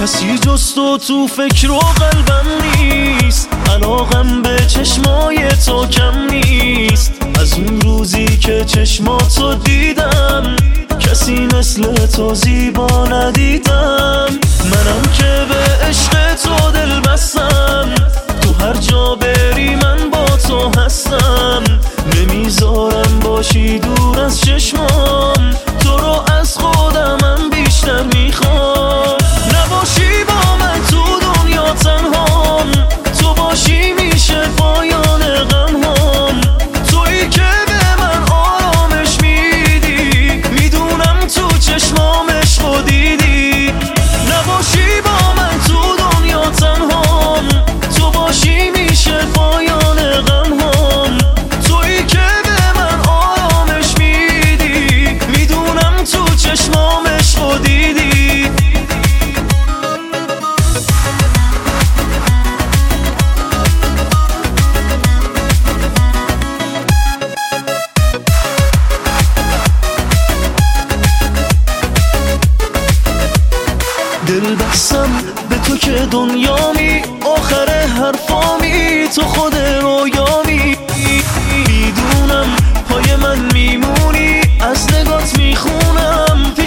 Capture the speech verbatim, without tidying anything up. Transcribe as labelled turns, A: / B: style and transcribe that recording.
A: کسی جز تو تو فکر و قلبم نیست، علاقم به چشمای تو کم نیست. از اون روزی که چشماتو دیدم کسی مثل تو زیبا ندیدم. منم که به عشق تو دل بستم، تو هر جا بری من با تو هستم. نمیذارم باشی دور از چشمام، تو رو از خودمم بیشتر میخوام. نباشی با من تو دنیا تنهام، تو باشی میشه پایان غمهام. تویی که به من آرامش میدی، میدونم تو چشمام عشقو دیدی. نباشی با من تو دنیا تنهام، تو باشی میشه پایان غمهام. تویی که به من آرامش میدی، میدونم تو چشمام عشقو دیدی. دل بستم به تو که دنیامی، آخر حرفامی تو خود رویامی. میدونم پای من میمونی، از نگات میخونم